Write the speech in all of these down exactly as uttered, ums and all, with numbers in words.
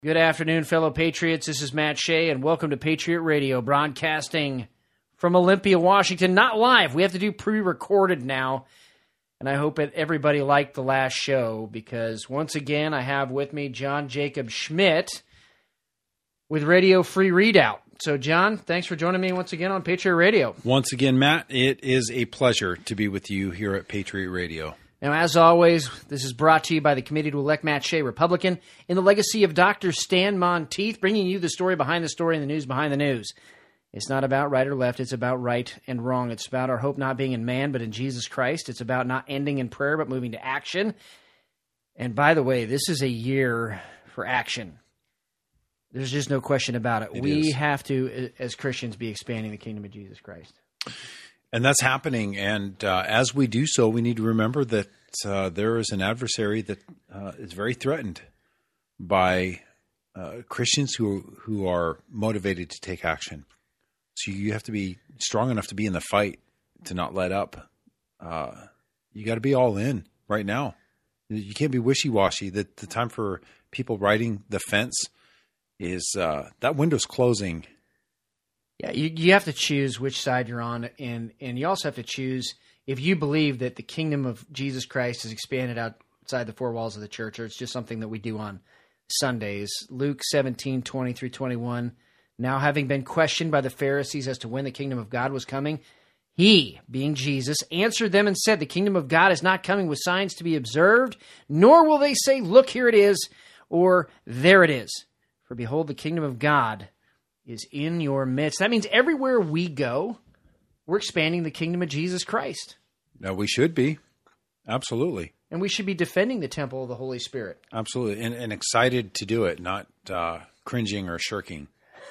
Good afternoon, fellow Patriots. This is Matt Shea, and welcome to Patriot Radio, broadcasting from Olympia, Washington. Not live. We have to do pre-recorded now, and I hope that everybody liked the last show, because once again, I have with me John Jacob Schmidt with Radio Free Readout. So, John, thanks for joining me once again on Patriot Radio. Once again, Matt, it is a pleasure to be with you here at Patriot Radio. Now, as always, this is brought to you by the Committee to Elect Matt Shea, Republican, in the legacy of Doctor Stan Monteith, bringing you the story behind the story and the news behind the news. It's not about right or left. It's about right and wrong. It's about our hope not being in man, but in Jesus Christ. It's about not ending in prayer, but moving to action. And by the way, this is a year for action. There's just no question about it. It we is. have to, as Christians, be expanding the kingdom of Jesus Christ. And that's happening. And uh, as we do so, we need to remember that uh, there is an adversary that uh, is very threatened by uh, Christians who who are motivated to take action. So you have to be strong enough to be in the fight, to not let up. Uh, you got to be all in right now. You can't be wishy-washy. The, the time for people riding the fence is uh, that window's closing. Yeah, you, you have to choose which side you're on, and, and you also have to choose if you believe that the kingdom of Jesus Christ is expanded outside the four walls of the church, or it's just something that we do on Sundays. Luke seventeen, twenty through twenty-one, now having been questioned by the Pharisees as to when the kingdom of God was coming, he, being Jesus, answered them and said, the kingdom of God is not coming with signs to be observed, nor will they say, look, here it is, or there it is. For behold, the kingdom of God is in your midst. That means everywhere we go, we're expanding the kingdom of Jesus Christ. No, we should be. Absolutely. And we should be defending the temple of the Holy Spirit. Absolutely. And, and excited to do it, not uh, cringing or shirking.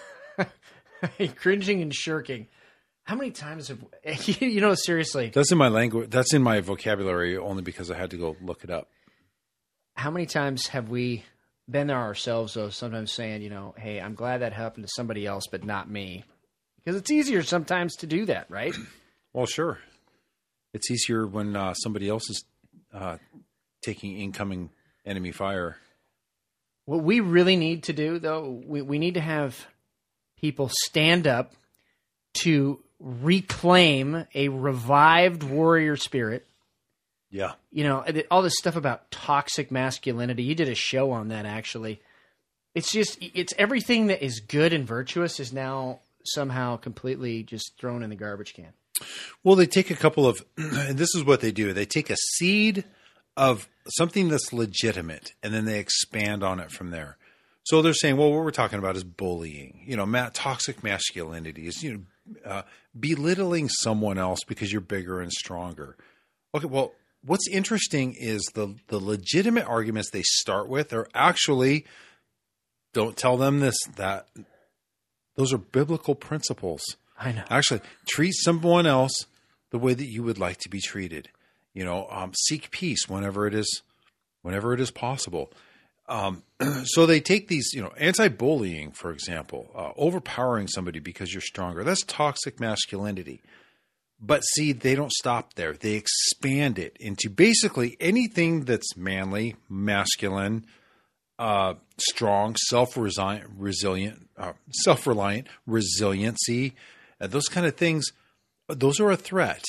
Cringing and shirking. How many times have, you know, seriously. That's in my language. That's in my vocabulary only because I had to go look it up. How many times have we been there ourselves, though, sometimes saying, you know, hey, I'm glad that happened to somebody else, but not me. Because it's easier sometimes to do that, right? Well, sure. It's easier when uh, somebody else is uh, taking incoming enemy fire. What we really need to do, though, we, we need to have people stand up to reclaim a revived warrior spirit. Yeah. You know, all this stuff about toxic masculinity. You did a show on that, actually. It's just, it's everything that is good and virtuous is now somehow completely just thrown in the garbage can. Well, they take a couple of, and this is what they do. They take a seed of something that's legitimate, and then they expand on it from there. So they're saying, well, what we're talking about is bullying. You know, ma- toxic masculinity is, you know, uh, belittling someone else because you're bigger and stronger. Okay, well, what's interesting is the the legitimate arguments they start with are actually, don't tell them this, that those are biblical principles. I know. Actually, treat someone else the way that you would like to be treated. You know, um, seek peace whenever it is, whenever it is possible. Um, so they take these, you know, anti-bullying, for example, uh, overpowering somebody because you're stronger. That's toxic masculinity. But see, they don't stop there. They expand it into basically anything that's manly, masculine, uh, strong, self-resilient, uh, self-reliant, resiliency, uh, those kind of things. Those are a threat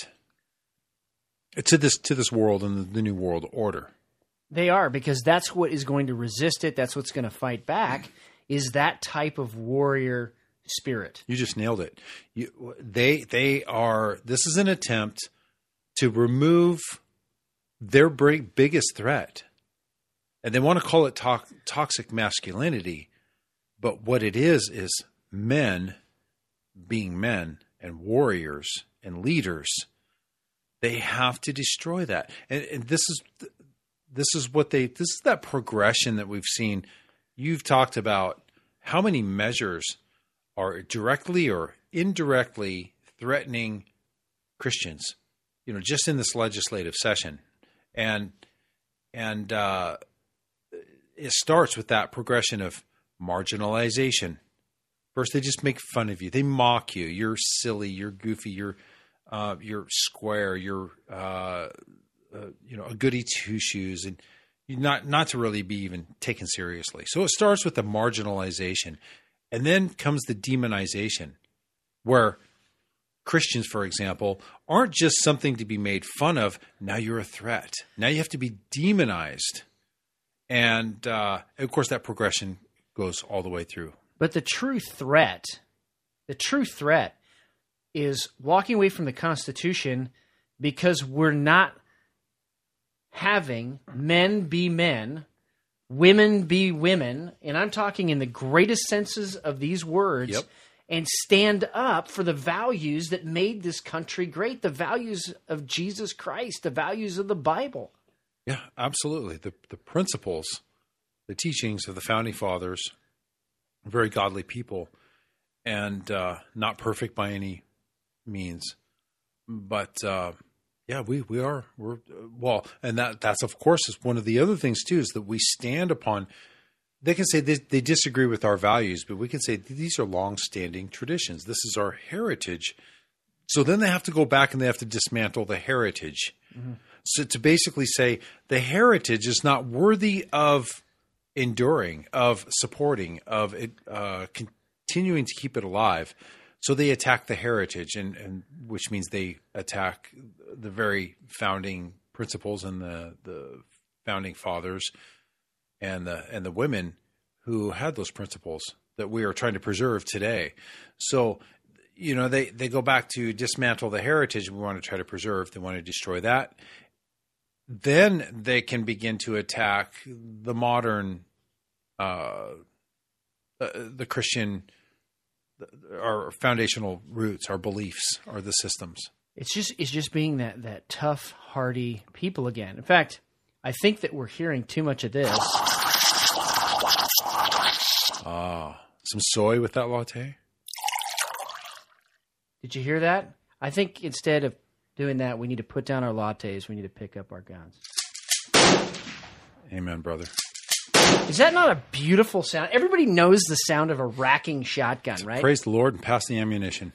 to this to this world and the, the new world order. They are, because that's what is going to resist it. That's what's going to fight back, is that type of warrior spirit. You just nailed it. You, they they are. This is an attempt to remove their big, biggest threat, and they want to call it to- toxic masculinity. But what it is is men being men and warriors and leaders. They have to destroy that, and, and this is this is what they. This is that progression that we've seen. You've talked about how many measures are directly or indirectly threatening Christians, you know, just in this legislative session. And and uh, it starts with that progression of marginalization. First, they just make fun of you. They mock you. You're silly. You're goofy. You're uh, you're square. You're uh, uh, you know, a goody two shoes, and not not to really be even taken seriously. So it starts with the marginalization, and then comes the demonization, where Christians, for example, aren't just something to be made fun of. Now you're a threat. Now you have to be demonized. And, uh, of course, that progression goes all the way through. But the true threat, the true threat is walking away from the Constitution because we're not having men be men, women be women, and I'm talking in the greatest senses of these words, Yep. and stand up for the values that made this country great, the values of Jesus Christ, the values of the Bible. Yeah, absolutely. The the principles, the teachings of the Founding Fathers, very godly people, and uh, not perfect by any means. But uh, yeah, we, we are we're well, and that that's of course is one of the other things too, is that we stand upon. They can say they, they disagree with our values, but we can say these are long-standing traditions. This is our heritage. So then they have to go back and they have to dismantle the heritage. Mm-hmm. So to basically say the heritage is not worthy of enduring, of supporting, of it, uh, continuing to keep it alive. So they attack the heritage, and, and which means they attack the very founding principles and the, the founding fathers and the and the women who had those principles that we are trying to preserve today. So, you know, they, they go back to dismantle the heritage we want to try to preserve. They want to destroy that. Then they can begin to attack the modern, uh, the, the Christian, our foundational roots, our beliefs, or the systems. It's just it's just being that that tough, hardy people again. In fact, I think that we're hearing too much of this. Ah, some soy with that latte? Did you hear that? I think instead of doing that, we need to put down our lattes. We need to pick up our guns. Amen, brother. Is that not a beautiful sound? Everybody knows the sound of a racking shotgun, right? Praise the Lord and pass the ammunition.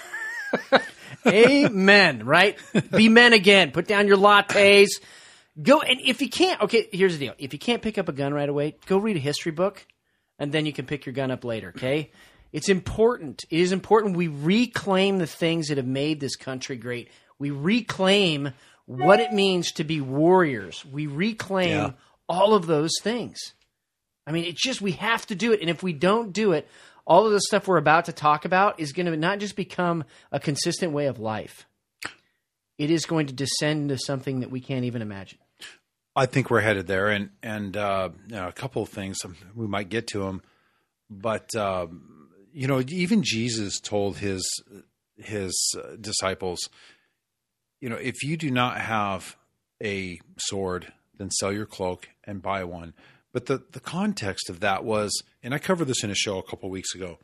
Amen, right? Be men again. Put down your lattes. Go, and if you can't, okay, here's the deal. If you can't pick up a gun right away, go read a history book, and then you can pick your gun up later, okay? It's important. It is important we reclaim the things that have made this country great. We reclaim what it means to be warriors. We reclaim Yeah. all of those things. I mean, it's just, we have to do it. And if we don't do it, all of the stuff we're about to talk about is going to not just become a consistent way of life. It is going to descend into something that we can't even imagine. I think we're headed there, and and uh, you know, a couple of things, we might get to them, but uh, you know, even Jesus told his his uh, disciples, you know, if you do not have a sword, then sell your cloak and buy one. But the the context of that was, and I covered this in a show a couple of weeks ago.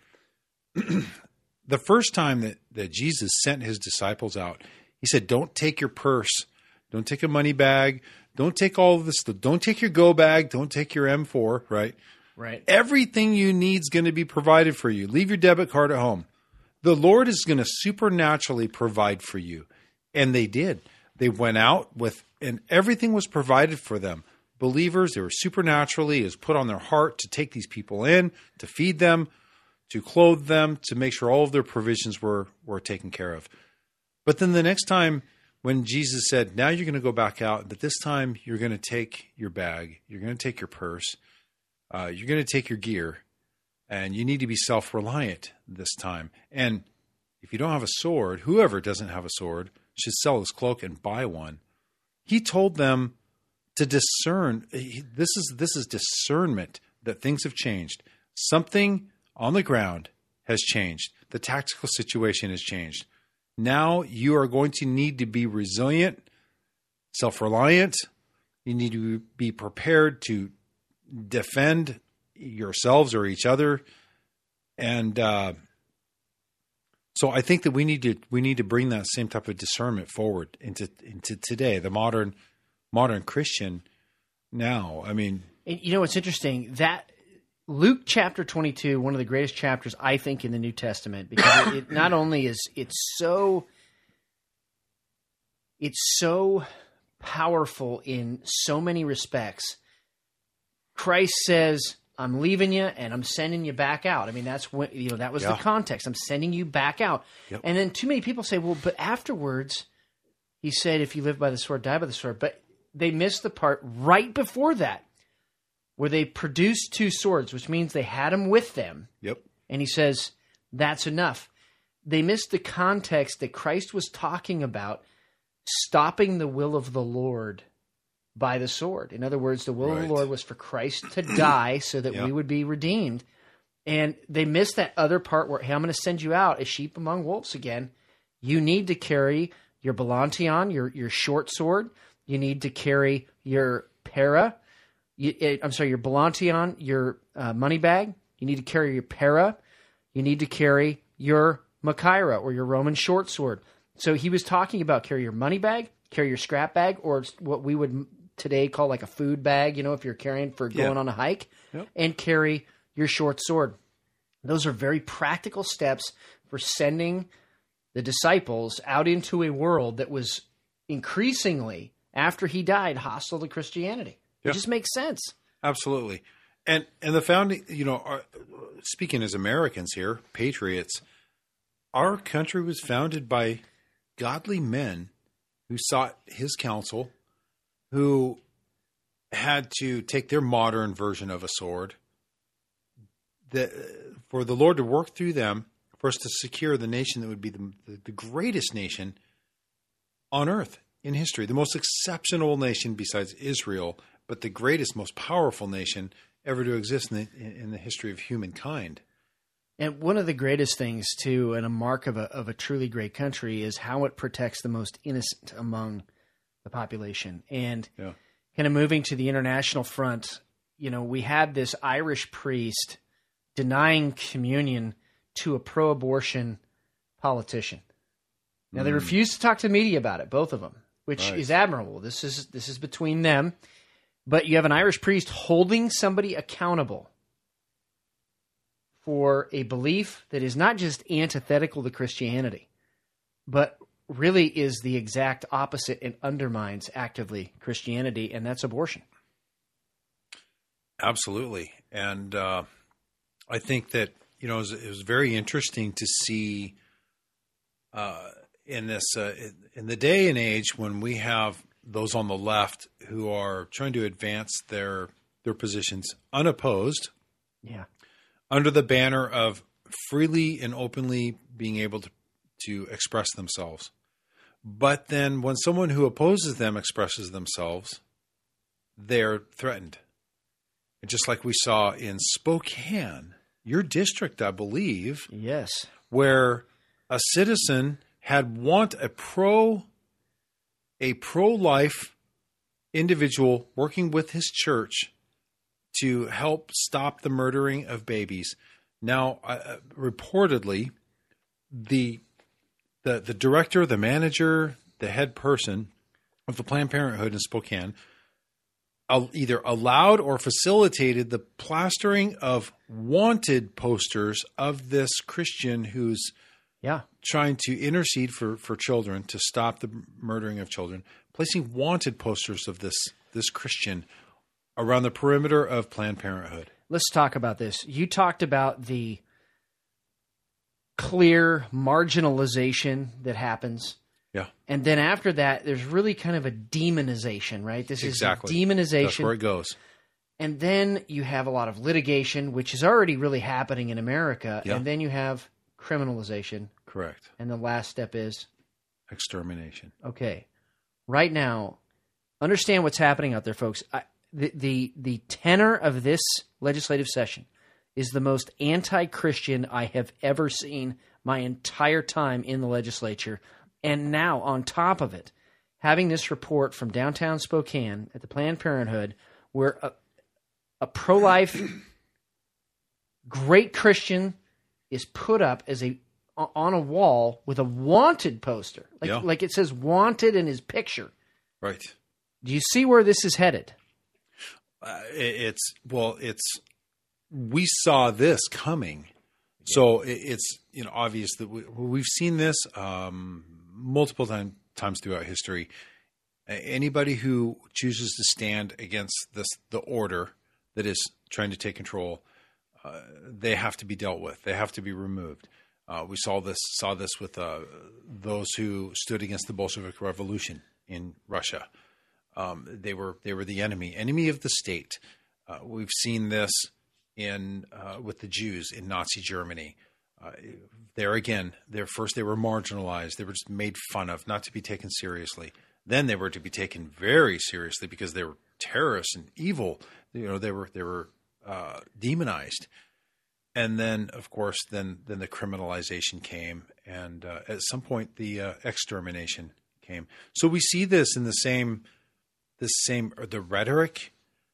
The first time that that Jesus sent his disciples out, he said, "Don't take your purse, don't take a money bag." Don't take all of this. Don't take your go bag. Don't take your M four, right? Right. Everything you need is going to be provided for you. Leave your debit card at home. The Lord is going to supernaturally provide for you. And they did. They went out with, and everything was provided for them. Believers, they were supernaturally, it was put on their heart to take these people in, to feed them, to clothe them, to make sure all of their provisions were, were taken care of. But then the next time, when Jesus said, now you're going to go back out, but this time you're going to take your bag, you're going to take your purse, uh, you're going to take your gear, and you need to be self-reliant this time. And if you don't have a sword, whoever doesn't have a sword should sell his cloak and buy one. He told them to discern. This is this is discernment that things have changed. Something on the ground has changed. The tactical situation has changed. Now you are going to need to be resilient, self-reliant. You need to be prepared to defend yourselves or each other. And uh, so I think that we need to we need to bring that same type of discernment forward into into today, the modern modern Christian now. I mean, and you know what's interesting? That Luke chapter twenty-two, one of the greatest chapters, I think, in the New Testament, because it, it not only is it's so it's so powerful in so many respects, Christ says, I'm leaving you and I'm sending you back out. I mean, that's what, you know, that was Yeah. the context. I'm sending you back out. Yep. And then too many people say, well, but afterwards, he said, if you live by the sword, die by the sword. But they missed the part right before that where they produced two swords, which means they had them with them. Yep. And he says, that's enough. They missed the context that Christ was talking about stopping the will of the Lord by the sword. In other words, the will of Right. the Lord was for Christ to die so that Yeah. we would be redeemed. And they missed that other part where, hey, I'm going to send you out as sheep among wolves again. You need to carry your balantion, your your short sword. You need to carry your para. You, eh, I'm sorry, your balantion, your uh, money bag. You need to carry your para. You need to carry your Machaira, or your Roman short sword. So he was talking about carry your money bag, carry your scrap bag, or what we would today call like a food bag, you know, if you're carrying for going Yeah. on a hike, Yep. and carry your short sword. Those are very practical steps for sending the disciples out into a world that was increasingly, after he died, hostile to Christianity. Yeah. It just makes sense. Absolutely. And and the founding, you know, our, speaking as Americans here, patriots, our country was founded by godly men who sought his counsel, who had to take their modern version of a sword, that for the Lord to work through them, for us to secure the nation that would be the, the, the greatest nation on earth in history, the most exceptional nation besides Israel, but the greatest, most powerful nation ever to exist in the, in the history of humankind. And one of the greatest things, too, and a mark of a, of a truly great country, is how it protects the most innocent among the population. And Yeah. kind of moving to the international front, you know, we had this Irish priest denying communion to a pro-abortion politician. Now, they refused to talk to the media about it, both of them, which Right. is admirable. This is this is between them. But you have an Irish priest holding somebody accountable for a belief that is not just antithetical to Christianity, but really is the exact opposite and undermines actively Christianity, and that's abortion. Absolutely. And uh, I think that, you know, it was, it was very interesting to see uh, in this, uh, in the day and age when we have those on the left who are trying to advance their their positions unopposed, Yeah. under the banner of freely and openly being able to, to express themselves. But then when someone who opposes them expresses themselves, they're threatened. And just like we saw in Spokane, your district, I believe, Yes. where a citizen had want a pro a pro-life individual working with his church to help stop the murdering of babies. Now, uh, reportedly, the the the director, the manager, the head person of the Planned Parenthood in Spokane uh, either allowed or facilitated the plastering of wanted posters of this Christian who's Yeah. trying to intercede for, for children to stop the murdering of children, placing wanted posters of this this Christian around the perimeter of Planned Parenthood. Let's talk about this. You talked about the clear marginalization that happens. Yeah, And then after that, there's really kind of a demonization, right? This exactly. is a demonization. That's where it goes. And then you have a lot of litigation, which is already really happening in America. Yeah. And then you have criminalization. Correct. And the last step is, Extermination. okay, right now, understand what's happening out there, folks. I, the, the, the tenor of this legislative session is the most anti-Christian I have ever seen my entire time in the legislature. And now, on top of it, having this report from downtown Spokane at the Planned Parenthood, where a, a pro-life, great Christian is put up as a on a wall with a wanted poster, like Yeah. like it says "wanted" in his picture. Right. Do you see where this is headed? Uh, it, it's well, it's we saw this coming, so it, it's you know obvious that we, we've seen this um, multiple time, times throughout history. A- Anybody who chooses to stand against this, the order that is trying to take control, uh, they have to be dealt with. They have to be removed. Uh, we saw this saw this with uh, those who stood against the Bolshevik Revolution in Russia. Um, they were they were the enemy, enemy of the state. Uh, we've seen this in uh, with the Jews in Nazi Germany. Uh, there again, there first they were marginalized. They were just made fun of, not to be taken seriously. Then they were to be taken very seriously because they were terrorists and evil. You know, they were they were uh, demonized. And then, of course, then then the criminalization came, and uh, at some point the uh, extermination came. So we see this in the same the same or the rhetoric,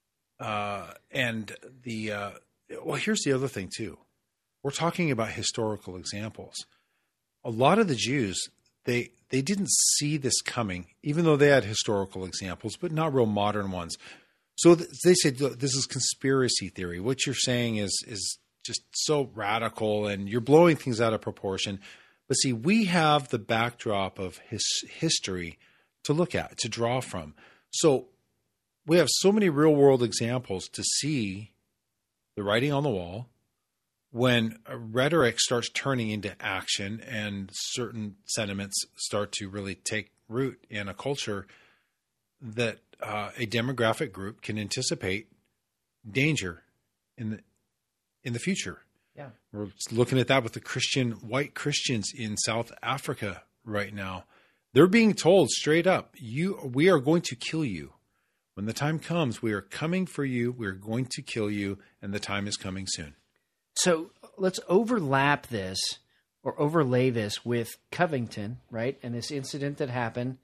uh, and the uh, well. Here's the other thing too. We're talking about historical examples. A lot of the Jews, they they didn't see this coming, even though they had historical examples, but not real modern ones. So th- they said, "Look, this is conspiracy theory. What you're saying is is just so radical, and you're blowing things out of proportion." But see, we have the backdrop of his history to look at, to draw from. So we have so many real world examples to see the writing on the wall. When rhetoric starts turning into action and certain sentiments start to really take root in a culture, that uh, a demographic group can anticipate danger in the in the future. Yeah, we're looking at that with the Christian white Christians in South Africa right now. They're being told straight up, "You, we are going to kill you. When the time comes, we are coming for you. We are going to kill you, and the time is coming soon." So let's overlap this or overlay this with Covington, right? And this incident that happened.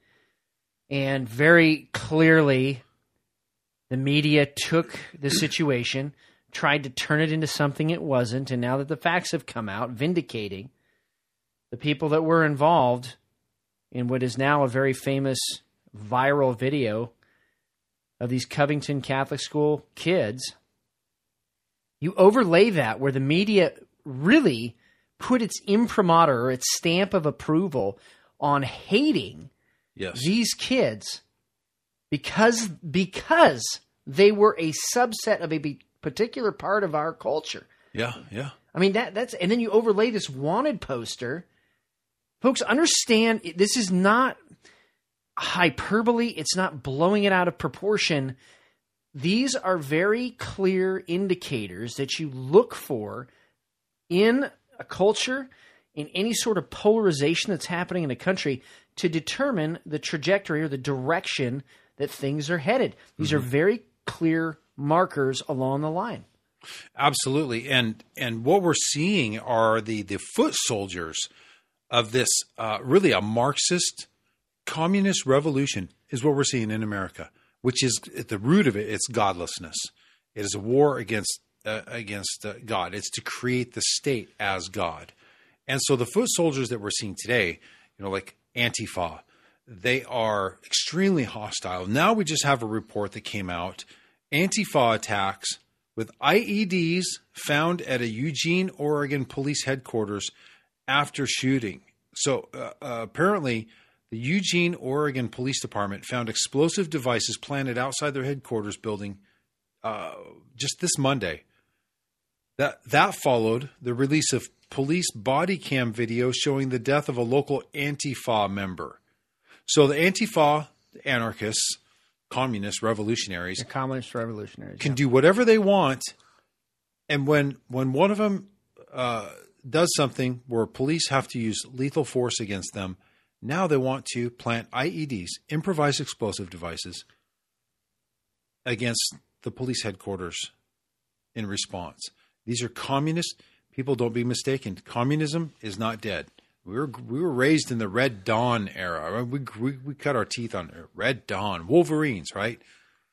And very clearly, the media took the situation, tried to turn it into something it wasn't. And now that the facts have come out, vindicating the people that were involved in what is now a very famous viral video of these Covington Catholic School kids. You overlay that where the media really put its imprimatur or its stamp of approval on hating yes. these kids because because they were a subset of a particular part of our culture. Yeah, yeah. I mean that that's and then you overlay this wanted poster. Folks, understand this is not hyperbole. It's not blowing it out of proportion. These are very clear indicators that you look for in a culture, in any sort of polarization that's happening in a country to determine the trajectory or the direction that things are headed. These mm-hmm. are very clear markers along the line. Absolutely. And and what we're seeing are the, the foot soldiers of this uh, really a Marxist communist revolution is what we're seeing in America. Which is at the root of it, it's godlessness. It is a war against uh, against uh, God. It's to create the state as God. And so the foot soldiers that we're seeing today, you know, like Antifa, they are extremely hostile. Now we just have a report that came out. Antifa attacks with I E Ds found at a Eugene, Oregon police headquarters after shooting. So uh, uh, apparently the Eugene, Oregon Police Department found explosive devices planted outside their headquarters building uh, just this Monday. That that followed the release of police body cam video showing the death of a local Antifa member. So the Antifa, anarchists, communist revolutionaries, the communist revolutionaries can yeah. do whatever they want. And when when one of them uh, does something where police have to use lethal force against them, now they want to plant I E Ds, improvised explosive devices, against the police headquarters in response. These are communist people. Don't be mistaken. Communism is not dead. We were we were raised in the Red Dawn era. We we, we cut our teeth on it. Red Dawn, Wolverines, right?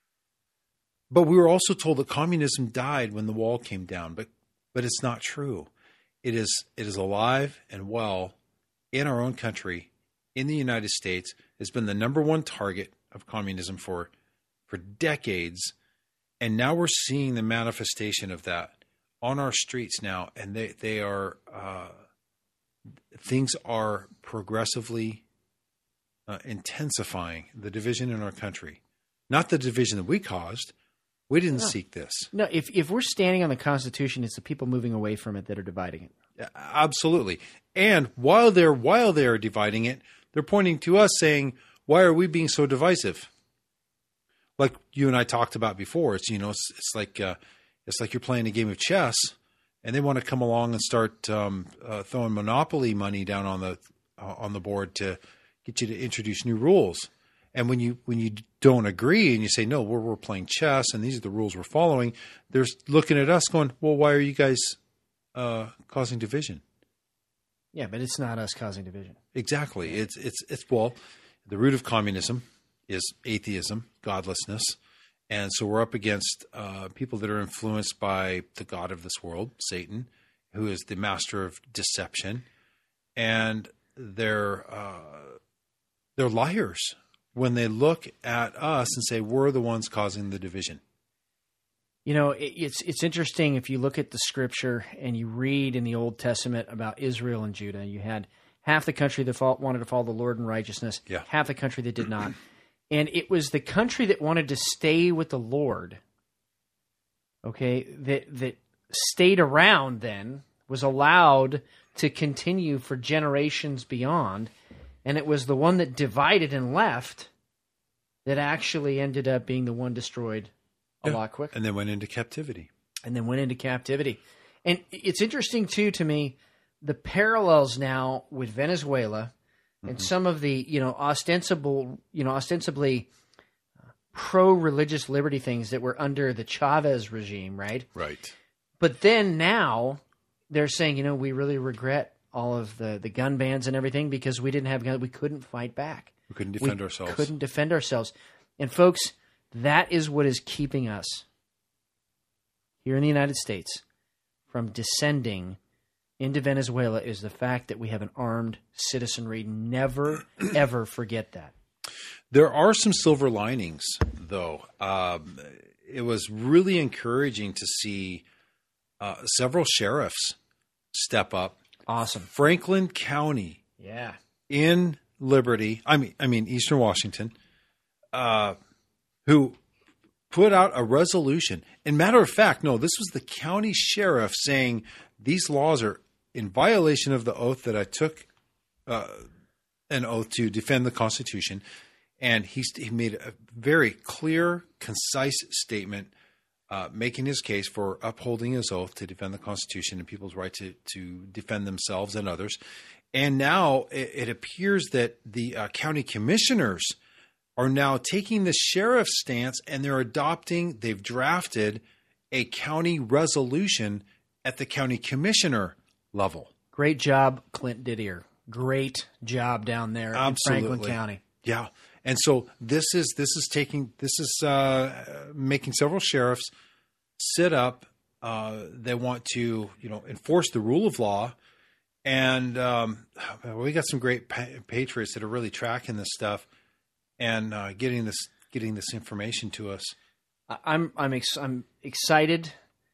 But we were also told that communism died when the wall came down. But but it's not true. It is it is alive and well in our own country. In the United States, has been the number one target of communism for for decades. And now we're seeing the manifestation of that on our streets now. And they, they are, uh, things are progressively uh, intensifying the division in our country. Not the division that we caused, We didn't no. seek this. No, if if we're standing on the Constitution, it's the people moving away from it that are dividing it. Absolutely. And while they're while they are dividing it, they're pointing to us saying, why are we being so divisive? Like you and I talked about before, it's, you know, it's, it's like uh, it's like you're playing a game of chess, and they want to come along and start um, uh, throwing monopoly money down on the uh, on the board to get you to introduce new rules. And when you when you don't agree and you say, no, we're we're playing chess and these are the rules we're following, they're looking at us going, well, why are you guys uh, causing division? Yeah, but it's not us causing division. Exactly. It's it's it's well, the root of communism is atheism, godlessness. And so we're up against uh, people that are influenced by the god of this world, Satan, who is the master of deception. And they're uh, they're liars when they look at us and say we're the ones causing the division. You know, it, it's it's interesting if you look at the scripture and you read in the Old Testament about Israel and Judah. You had half the country that fought, wanted to follow the Lord in righteousness, yeah. half the country that did not. And it was the country that wanted to stay with the Lord, okay, that that stayed around then, was allowed to continue for generations beyond. And it was the one that divided and left that actually ended up being the one destroyed a yeah. lot quicker. And then went into captivity. And then went into captivity. And it's interesting, too, to me, the parallels now with Venezuela and mm-hmm. some of the, you know, ostensible, you know, ostensibly pro-religious liberty things that were under the Chavez regime, right? Right. But then now they're saying, you know, we really regret all of the, the gun bans and everything because we didn't have guns. We couldn't fight back. We couldn't defend we ourselves. couldn't defend ourselves. And folks, that is what is keeping us here in the United States from descending into Venezuela is the fact that we have an armed citizenry. Never, ever forget that. There are some silver linings, though. Um, it was really encouraging to see uh, several sheriffs step up. Awesome. Franklin County, yeah, in Liberty, I mean, I mean Eastern Washington, uh, who put out a resolution. And matter of fact, no, this was the county sheriff saying these laws are in violation of the oath that I took, uh, an oath to defend the Constitution. And he, he made a very clear, concise statement uh, making his case for upholding his oath to defend the Constitution and people's right to, to defend themselves and others. And now it, it appears that the uh, county commissioners are now taking the sheriff's stance and they're adopting, they've drafted a county resolution at the county commissioner level. Great job, Clint Didier. Great job down there Absolutely. in Franklin County. Yeah. And so this is this is taking this is uh, making several sheriffs sit up. Uh, they want to you know enforce the rule of law, and um, we got some great pa- patriots that are really tracking this stuff and uh, getting this getting this information to us. I'm I'm ex- I'm excited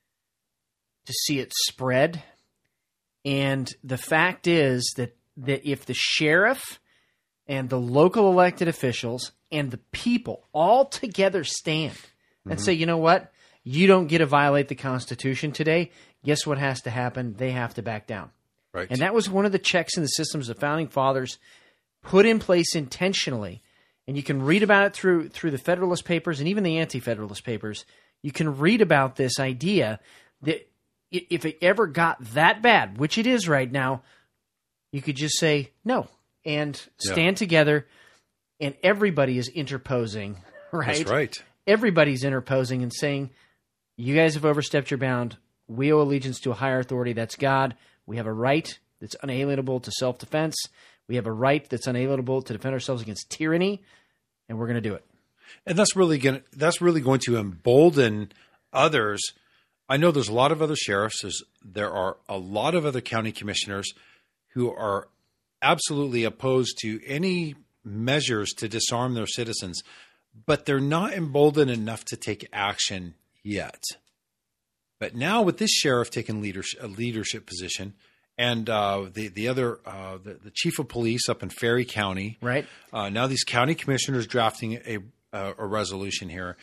to see it spread, and the fact is that that if the sheriff and the local elected officials and the people all together stand and mm-hmm. say, you know what? You don't get to violate the Constitution today. Guess what has to happen? They have to back down. Right. And that was one of the checks in the systems the Founding Fathers put in place intentionally. And you can read about it through through the Federalist Papers and even the Anti-Federalist Papers. You can read about this idea that if it ever got that bad, which it is right now, you could just say no. And stand yeah. together, and everybody is interposing, right? That's right. Everybody's interposing and saying, you guys have overstepped your bound. We owe allegiance to a higher authority. That's God. We have a right that's unalienable to self-defense. We have a right that's unalienable to defend ourselves against tyranny, and we're going to do it. And that's really going to, that's really going to embolden others. I know there's a lot of other sheriffs. There's, there are a lot of other county commissioners who are absolutely opposed to any measures to disarm their citizens, but they're not emboldened enough to take action yet. But now with this sheriff taking leadership, a leadership position, and uh, the the other uh, the, the chief of police up in Ferry County, right? Uh, now these county commissioners drafting a a, a resolution here,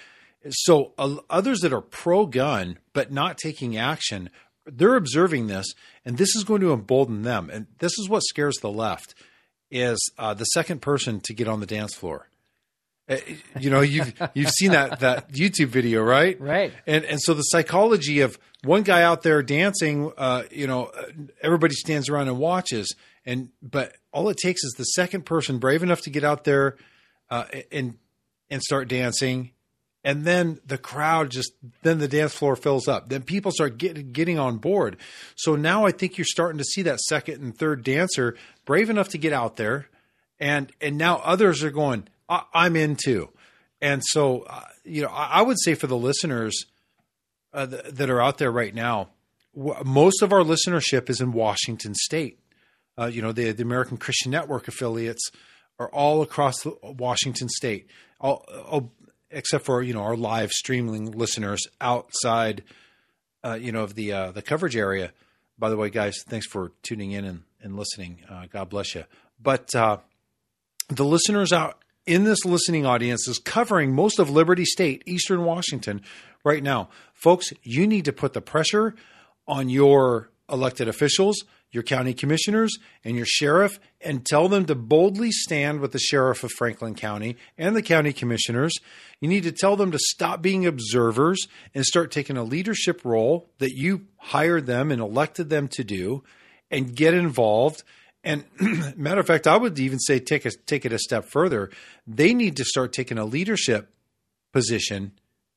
So uh, others that are pro-gun but not taking action, they're observing this, and this is going to embolden them. And this is what scares the left, is uh, the second person to get on the dance floor. Uh, you know, you've you've seen that that YouTube video, right? Right. And and so the psychology of one guy out there dancing, uh, you know, everybody stands around and watches, and but all it takes is the second person brave enough to get out there uh, and and start dancing. And then the crowd just, then the dance floor fills up. Then people start get, getting on board. So now I think you're starting to see that second and third dancer brave enough to get out there. And and now others are going, I, I'm in too. And so, uh, you know, I, I would say for the listeners uh, th- that are out there right now, w- most of our listenership is in Washington State. Uh, you know, the, the American Christian Network affiliates are all across the, Washington State. All, all except for, you know, our live streaming listeners outside, uh, you know, of the uh, the coverage area. By the way, guys, thanks for tuning in and, and listening. Uh, God bless you. But uh, the listeners out in this listening audience is covering most of Liberty State, Eastern Washington right now. Folks, you need to put the pressure on your elected officials, your county commissioners, and your sheriff, and tell them to boldly stand with the sheriff of Franklin County and the county commissioners. You need to tell them to stop being observers and start taking a leadership role that you hired them and elected them to do, and get involved. And matter of fact, I would even say take a, take it a step further. They need to start taking a leadership position,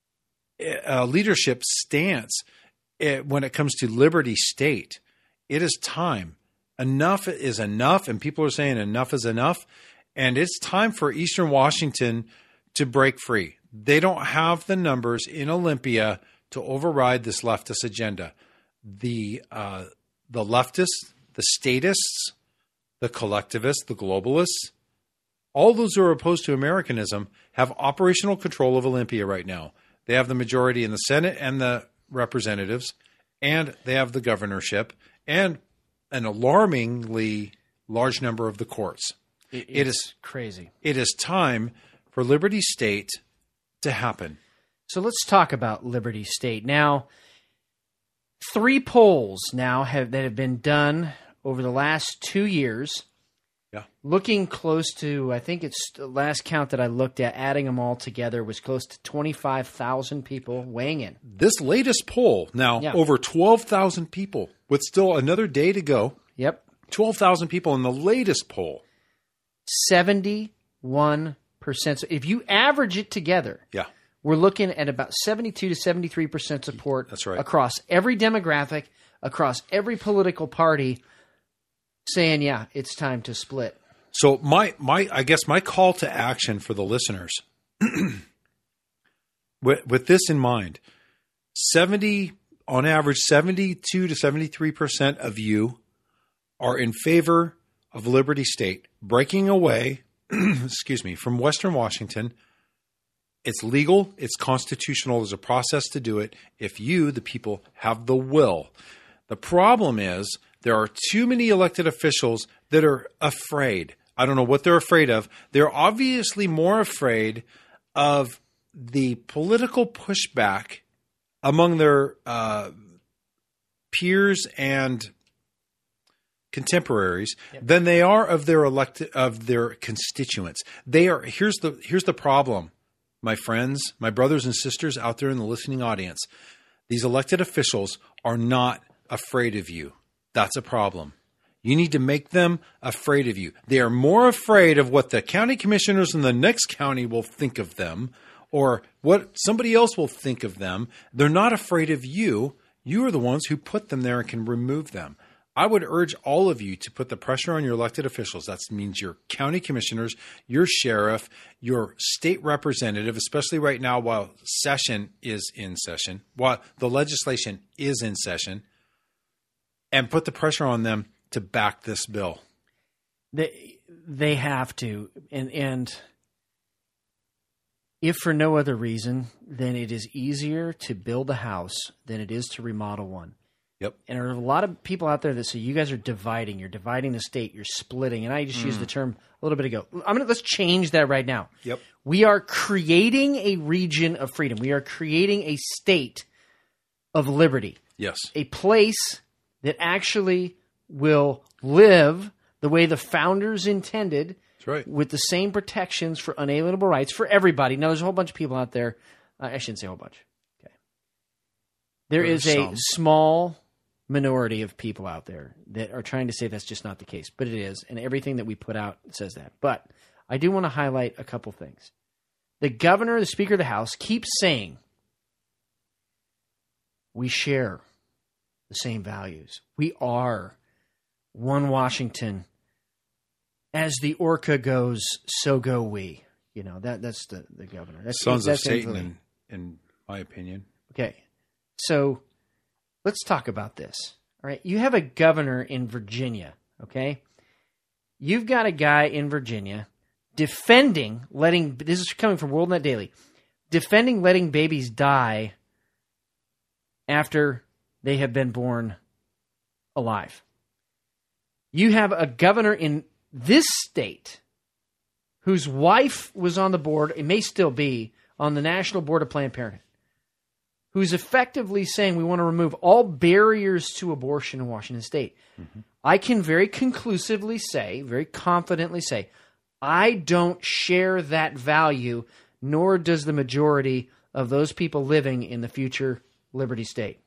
a leadership stance when it comes to Liberty State. It is time. Enough is enough, and people are saying enough is enough, and it's time for Eastern Washington to break free. They don't have the numbers in Olympia to override this leftist agenda. The uh, the leftists, the statists, the collectivists, the globalists, all those who are opposed to Americanism have operational control of Olympia right now. They have the majority in the Senate and the representatives, and they have the governorship, and an alarmingly large number of the courts. It, it is crazy. It is time for Liberty State to happen. So let's talk about Liberty State. Now, three polls now have that have been done over the last two years. Yeah. Looking close to, I think it's the last count that I looked at, adding them all together, was close to twenty-five thousand people weighing in. This latest poll, now yeah. over twelve thousand people, with still another day to go. Yep. twelve thousand people in the latest poll. seventy-one percent. So if you average it together, yeah, we're looking at about seventy-two to seventy-three percent support. That's right. Across every demographic, across every political party, saying, yeah, it's time to split. So my, my I guess my call to action for the listeners, with, with this in mind, seventy on average, seventy-two to seventy-three percent of you are in favor of Liberty State breaking away, excuse me, from Western Washington. It's legal. It's constitutional. There's a process to do it if you, the people, have the will. The problem is there are too many elected officials that are afraid. I don't know what they're afraid of. They're obviously more afraid of the political pushback among their uh, peers and contemporaries yep. than they are of their elected of their constituents. They are here's the here's the problem, my friends, my brothers and sisters out there in the listening audience. These elected officials are not afraid of you. That's a problem. You need to make them afraid of you. They are more afraid of what the county commissioners in the next county will think of them, or what somebody else will think of them. They're not afraid of you. You are the ones who put them there and can remove them. I would urge all of you to put the pressure on your elected officials. That means your county commissioners, your sheriff, your state representative, especially right now while session is in session, while the legislation is in session, and put the pressure on them to back this bill. They they have to, and and if for no other reason, then it is easier to build a house than it is to remodel one. Yep. And there are a lot of people out there that say, you guys are dividing. You're dividing the state. You're splitting. And I just mm. used the term a little bit ago. I'm gonna let's change that right now. Yep. We are creating a region of freedom. We are creating a state of liberty. Yes. A place that actually will live the way the founders intended. That's right. With the same protections for unalienable rights for everybody. Now, there's a whole bunch of people out there. Uh, I shouldn't say a whole bunch. Okay. There There's is some. a small minority of people out there that are trying to say that's just not the case, but it is, and everything that we put out says that. But I do want to highlight a couple things. The governor, the Speaker of the House, keeps saying we share the same values. We are one Washington. As the orca goes, so go we. You know, that that's the, the governor. That's, Sons that's of Satan, in, in my opinion. Okay, so let's talk about this. All right, you have a governor in Virginia, okay? You've got a guy in Virginia defending letting, this is coming from WorldNet Daily, defending letting babies die after they have been born alive. You have a governor in this state whose wife was on the board, it may still be, on the National Board of Planned Parenthood, who's effectively saying we want to remove all barriers to abortion in Washington State. Mm-hmm. I can very conclusively say, very confidently say, I don't share that value, nor does the majority of those people living in the future Liberty State.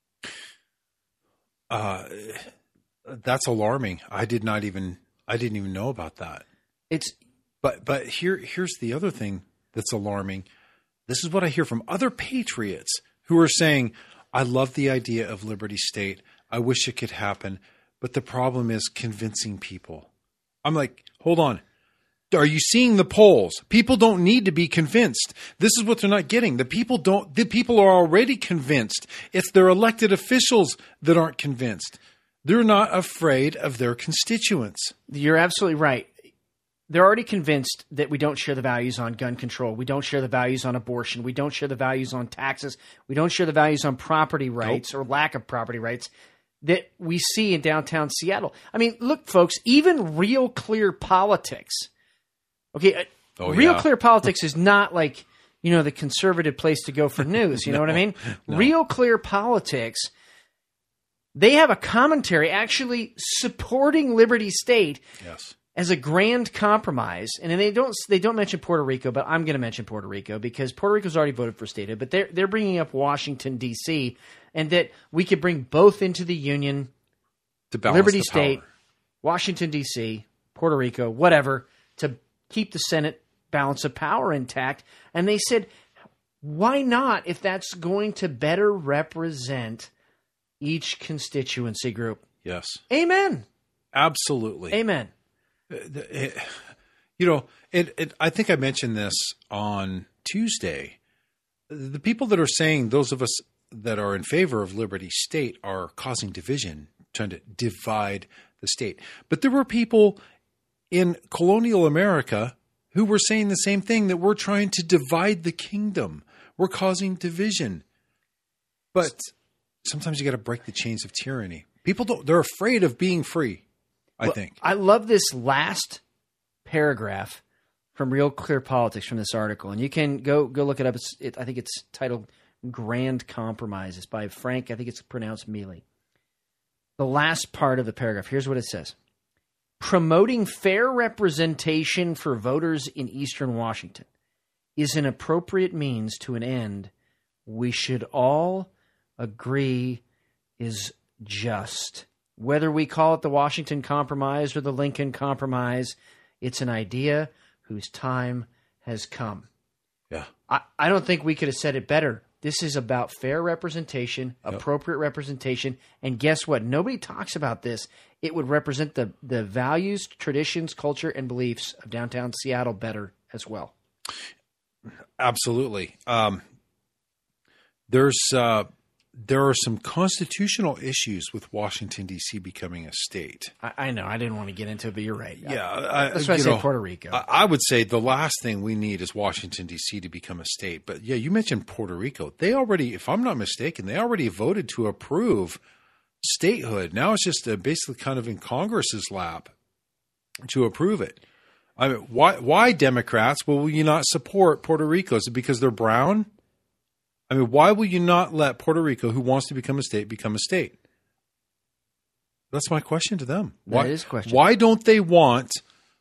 Uh, that's alarming. I did not even, I didn't even know about that. It's, but, but here, here's the other thing that's alarming. This is what I hear from other patriots who are saying, I love the idea of Liberty State. I wish it could happen. But the problem is convincing people. I'm like, hold on. Are you seeing the polls? People don't need to be convinced. This is what they're not getting. The people don't, the people are already convinced. It's their elected officials that aren't convinced. They're not afraid of their constituents. You're absolutely right. They're already convinced that we don't share the values on gun control. We don't share the values on abortion. We don't share the values on taxes. We don't share the values on property rights nope. or lack of property rights that we see in downtown Seattle. I mean, look, folks, even Real Clear Politics. Okay, oh, Real yeah. Clear Politics is not like, you know, the conservative place to go for news. You know no, what I mean? No. Real Clear Politics, they have a commentary actually supporting Liberty State. Yes. As a grand compromise, and they don't they don't mention Puerto Rico, but I'm going to mention Puerto Rico because Puerto Rico's already voted for statehood, but they're they're bringing up Washington D C and that we could bring both into the union, to balance Liberty the State, power. Washington D C, Puerto Rico, whatever, to keep the Senate balance of power intact. And they said, why not if that's going to better represent each constituency group? Yes. Amen. Absolutely. Amen. It, you know, it, it, I think I mentioned this on Tuesday. The people that are saying, those of us that are in favor of Liberty State are causing division, trying to divide the state. But there were people in colonial America who were saying the same thing, that we're trying to divide the kingdom. We're causing division. But sometimes you got to break the chains of tyranny. People don't, they're afraid of being free. I well, think. I love this last paragraph from Real Clear Politics from this article, and you can go go look it up. It's, it, I think it's titled "Grand Compromise." It's by Frank. I think it's pronounced Mealy. The last part of the paragraph. Here's what it says: promoting fair representation for voters in Eastern Washington is an appropriate means to an end we should all agree is just. Whether we call it the Washington Compromise or the Lincoln Compromise, it's an idea whose time has come. Yeah. I, I don't think we could have said it better. This is about fair representation, yep. appropriate representation, and guess what? Nobody talks about this. It would represent the, the values, traditions, culture, and beliefs of downtown Seattle better as well. Absolutely. Um, there's... Uh, There are some constitutional issues with Washington, D C becoming a state. I, I know. I didn't want to get into it, but you're right. Yeah. I, I, that's why I said know, Puerto Rico. I, I would say the last thing we need is Washington, D C to become a state. But yeah, you mentioned Puerto Rico. They already, if I'm not mistaken, they already voted to approve statehood. Now it's just uh, basically kind of in Congress's lap to approve it. I mean, why, why Democrats will you not support Puerto Rico? Is it because they're brown? I mean, why will you not let Puerto Rico, who wants to become a state, become a state? That's my question to them. Why, that is a question. Why don't they want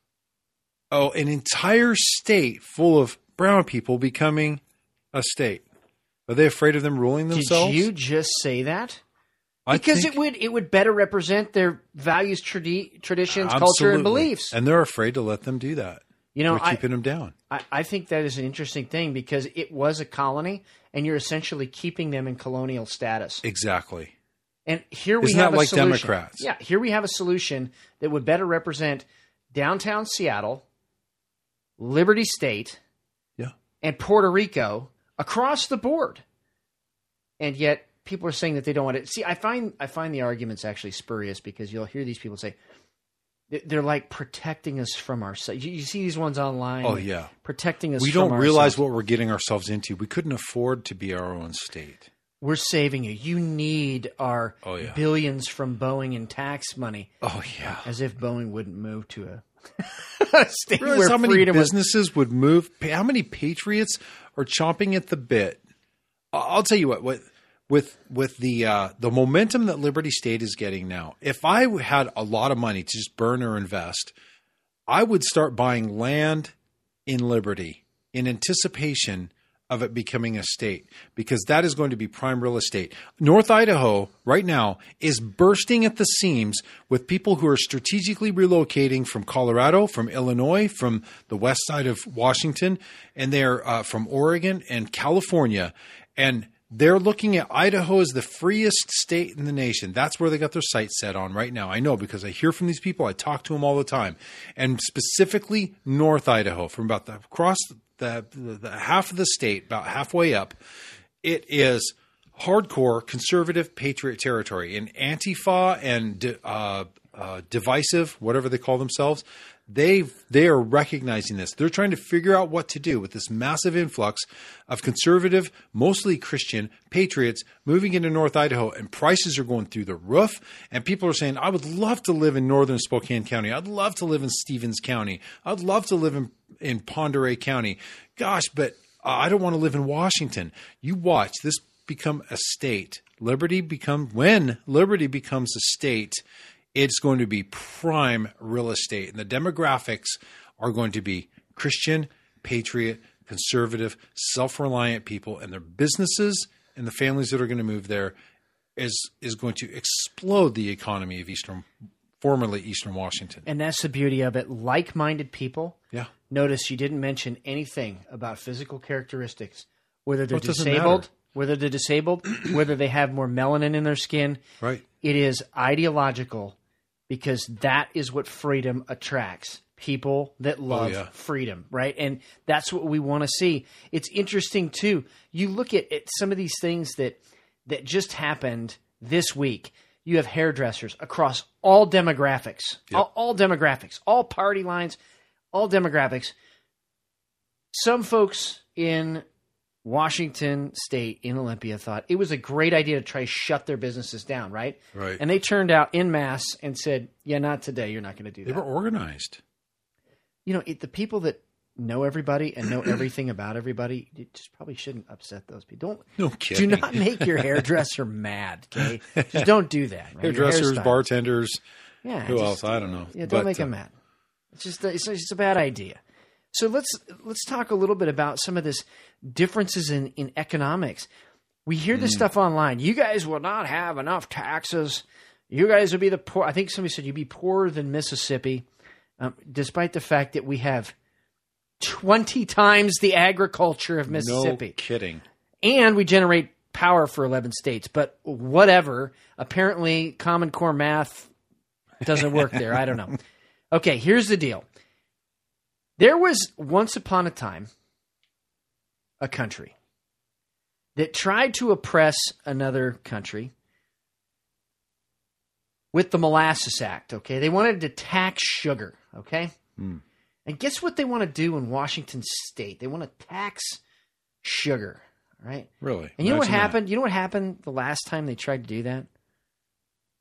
oh, an entire state full of brown people becoming a state? Are they afraid of them ruling themselves? Did you just say that? I Because think, it would it would better represent their values, tradi- traditions, absolutely. culture, and beliefs. And they're afraid to let them do that. You know, They're I, keeping them down. I, I think that is an interesting thing because it was a colony, and you're essentially keeping them in colonial status. Exactly. And here we Isn't have that a like solution. Democrats? Yeah, here we have a solution that would better represent downtown Seattle, Liberty State, Yeah. and Puerto Rico across the board. And yet people are saying that they don't want it. See, I find I find the arguments actually spurious because you'll hear these people say they're like protecting us from ourselves. You, you see these ones online. Oh, yeah. Protecting us We from don't realize ourselves. what we're getting ourselves into. We couldn't afford to be our own state. We're saving you. You need our Oh, yeah. billions from Boeing in tax money. Oh, yeah. As if Boeing wouldn't move to a, a state Realize where how many freedom was. businesses would move? How many patriots are chomping at the bit? I- I'll tell you what. With with with the uh, the momentum that Liberty State is getting now, if I had a lot of money to just burn or invest, I would start buying land in Liberty in anticipation of it becoming a state, because that is going to be prime real estate. North Idaho right now is bursting at the seams with people who are strategically relocating from Colorado, from Illinois, from the west side of Washington, and they're uh, from Oregon and California. And they're looking at Idaho as the freest state in the nation. That's where they got their sights set on right now. I know because I hear from these people. I talk to them all the time. And specifically North Idaho, from about the across the, the, the half of the state, about halfway up, it is hardcore conservative patriot territory. And Antifa and uh, uh, divisive, whatever they call themselves, they they are recognizing this. They're trying to figure out what to do with this massive influx of conservative, mostly Christian patriots moving into North Idaho, and prices are going through the roof. And people are saying, I would love to live in northern Spokane County. I'd love to live in Stevens County. I'd love to live in, in Pend Oreille County. Gosh, but uh, I don't want to live in Washington. You watch this become a state. Liberty become when Liberty becomes a state, it's going to be prime real estate. And the demographics are going to be Christian, patriot, conservative, self-reliant people, and their businesses and the families that are going to move there is is going to explode the economy of Eastern, formerly Eastern Washington. And that's the beauty of it. Like-minded people. Yeah. Notice you didn't mention anything about physical characteristics, whether they're Well, it doesn't disabled, matter. whether they're disabled, whether they have more melanin in their skin. Right. It is ideological, because that is what freedom attracts. People that love yeah. freedom, right? And that's what we want to see. It's interesting, too. You look at, at some of these things that that just happened this week. You have hairdressers across all demographics, Yep. all, all demographics, all party lines, all demographics. Some folks in Washington State, in Olympia, thought it was a great idea to try to shut their businesses down, right? Right. And they turned out en masse and said, yeah, not today. You're not going to do They that. were organized. You know, it, the people that know everybody and know everything about everybody, you just probably shouldn't upset those people. Don't No do kidding. not make your hairdresser mad, okay? Just don't do that. Right? Your Hairdressers, hairstyle. bartenders. Yeah, Who just- else? I don't know. Yeah, don't But, make them uh, mad. It's just it's just a bad idea. So let's let's talk a little bit about some of this differences in, in economics. We hear this stuff online. You guys will not have enough taxes. You guys will be the poor. I think somebody said you'd be poorer than Mississippi, um, despite the fact that we have twenty times the agriculture of Mississippi. No kidding. And we generate power for eleven states. But whatever. Apparently, Common Core math doesn't work there. I don't know. Okay, here's the deal. There was once upon a time a country that tried to oppress another country with the Molasses Act, okay? They wanted to tax sugar, okay? Mm. And guess what they want to do in Washington State? They want to tax sugar, right? Really? And you know what Imagine that. happened? You know what happened the last time they tried to do that?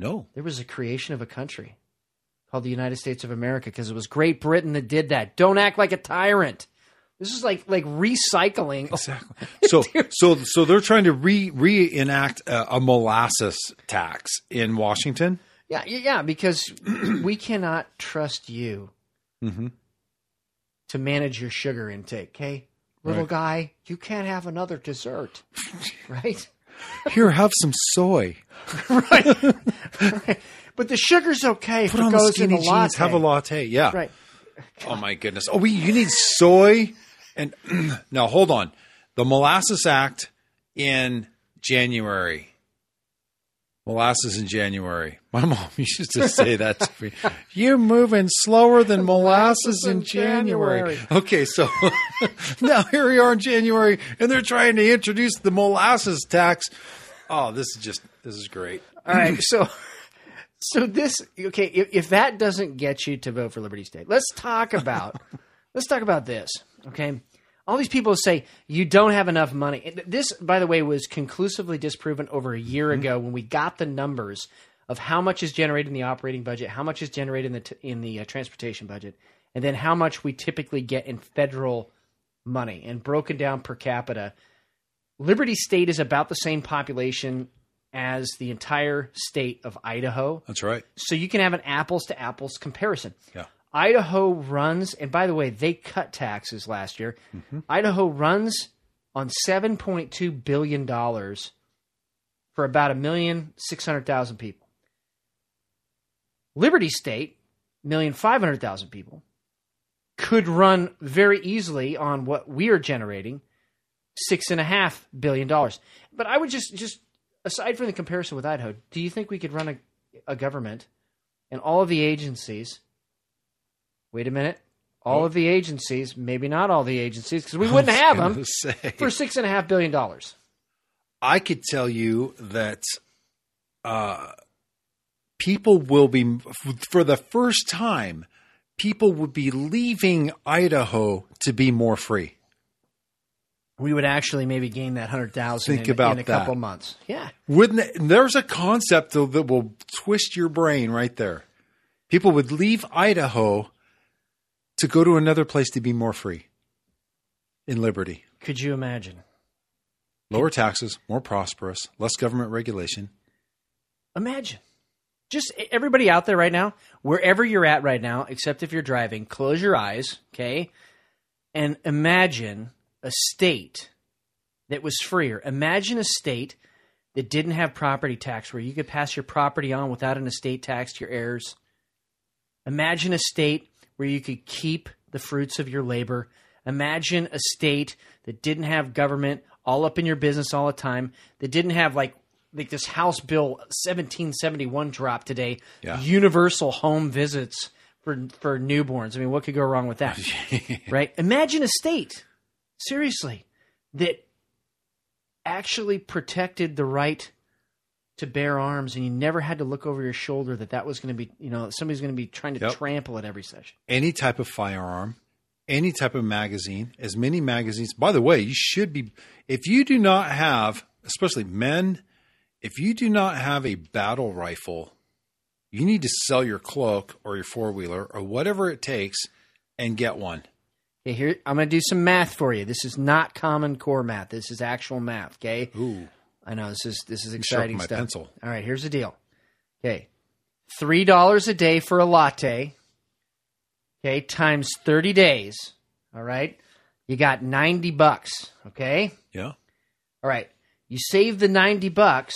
No. There was a creation of a country called the United States of America because it was Great Britain that did that. Don't act like a tyrant. This is like like recycling. Exactly. So so so they're trying to re reenact a, a molasses tax in Washington. Yeah, yeah, because we cannot trust you Mm-hmm. to manage your sugar intake. Okay, little Right. guy, you can't have another dessert, right? Here, have some soy. right. right. But the sugar's okay if Put it on the goes in skinny a jeans. latte. Have a latte. Yeah. Right. Oh my goodness. Oh, we you need soy and now hold on. The Molasses Act in January. Molasses in January. My mom used to say that to me. You're moving slower than molasses in January. Okay, so now here we are in January, and they're trying to introduce the molasses tax. Oh, this is just this is great. All right, so so this okay. If, if that doesn't get you to vote for Liberty State, let's talk about let's talk about this. Okay, all these people say you don't have enough money. This, by the way, was conclusively disproven over a year mm-hmm. ago when we got the numbers of how much is generated in the operating budget, how much is generated in the t- in the uh, transportation budget, and then how much we typically get in federal money, and broken down per capita. Liberty State is about the same population as the entire state of Idaho. That's right. So you can have an apples to apples comparison. Yeah. Idaho runs, and by the way, they cut taxes last year. Mm-hmm. Idaho runs on seven point two billion dollars for about a million six hundred thousand people. Liberty State, million five hundred thousand people, could run very easily on what we are generating, six and a half billion dollars. But I would just, just aside from the comparison with Idaho, do you think we could run a, a government and all of the agencies? Wait a minute. All oh. of the agencies, maybe not all the agencies, because we wouldn't have them say. for six and a half billion dollars. I could tell you that uh, people will be, for the first time, people would be leaving Idaho to be more free. We would actually maybe gain that hundred thousand Think in, about in a that. couple months. Yeah, wouldn't it, there's a concept that will twist your brain right there. People would leave Idaho to go to another place to be more free in liberty. Could you imagine? Lower taxes, more prosperous, less government regulation. Imagine. Just everybody out there right now, wherever you're at right now, except if you're driving, close your eyes, okay? And imagine a state that was freer. Imagine a state that didn't have property tax where you could pass your property on without an estate tax to your heirs. Imagine a state where you could keep the fruits of your labor. Imagine a state that didn't have government all up in your business all the time, that didn't have like like this House Bill seventeen seventy-one drop today, yeah. universal home visits for for newborns. I mean, what could go wrong with that? Right? Imagine a state, seriously, that actually protected the right to bear arms, and you never had to look over your shoulder that that was going to be, you know, somebody's going to be trying to yep. trample at every session. Any type of firearm, any type of magazine, as many magazines. By the way, you should be, if you do not have, especially men, if you do not have a battle rifle, you need to sell your cloak or your four-wheeler or whatever it takes and get one. Okay, here, I'm going to do some math for you. This is not Common Core math. This is actual math, okay? Ooh. I know, this is this is exciting my stuff. Pencil. All right, here's the deal. Okay, three dollars a day for a latte. Okay, times thirty days. All right, you got ninety bucks. Okay. Yeah. All right, you save the ninety bucks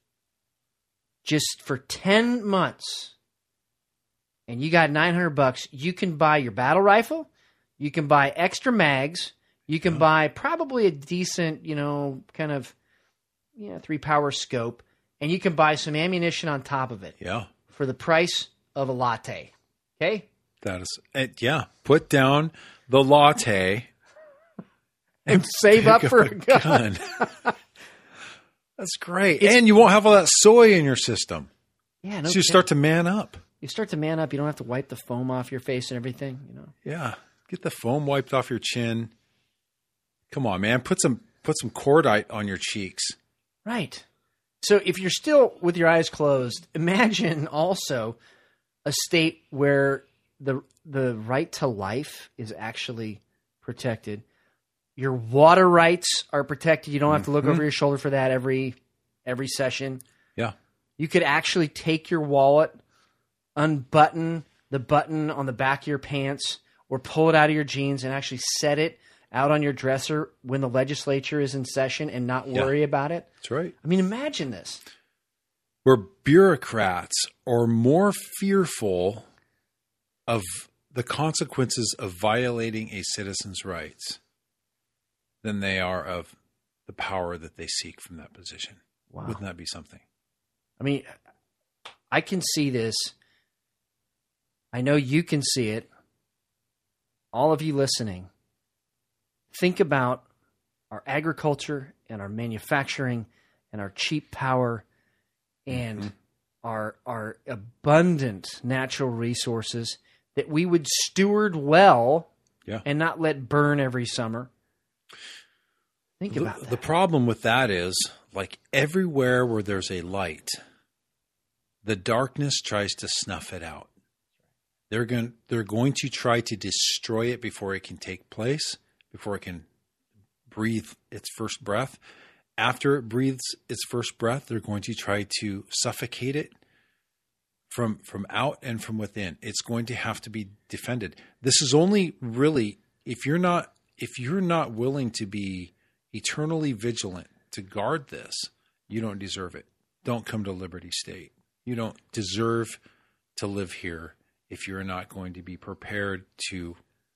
just for ten months, and you got nine hundred bucks. You can buy your battle rifle. You can buy extra mags. You can yeah. buy probably a decent, you know, kind of. Yeah, three power scope, and you can buy some ammunition on top of it. Yeah, for the price of a latte. Okay, that is it. Yeah, put down the latte and, and save up for a gun. gun. That's great, it's, and you won't have all that soy in your system. Yeah, no so you start to man up. You start to man up. You don't have to wipe the foam off your face and everything. You know. Yeah, get the foam wiped off your chin. Come on, man. Put some put some cordite on your cheeks. Right. So if you're still with your eyes closed, imagine also a state where the the right to life is actually protected. Your water rights are protected. You don't have to look Mhm. over your shoulder for that every every session. Yeah. You could actually take your wallet, unbutton the button on the back of your pants, or pull it out of your jeans and actually set it out on your dresser when the legislature is in session and not Yeah. worry about it. That's right. I mean, imagine this. Where bureaucrats are more fearful of the consequences of violating a citizen's rights than they are of the power that they seek from that position. Wow. Wouldn't that be something? I mean, I can see this. I know you can see it. All of you listening, think about our agriculture and our manufacturing and our cheap power and Mhm. our our abundant natural resources that we would steward well Yeah. and not let burn every summer. Think The, about that. the problem with that is, like everywhere where there's a light, the darkness tries to snuff it out. They're going they're going to try to destroy it before it can take place, before it can breathe its first breath. After it breathes its first breath, they're going to try to suffocate it from from out and from within. It's going to have to be defended. This is only really if you're not if you're not willing to be eternally vigilant to guard this, you don't deserve it. Don't come to Liberty State. You don't deserve to live here if you're not going to be prepared to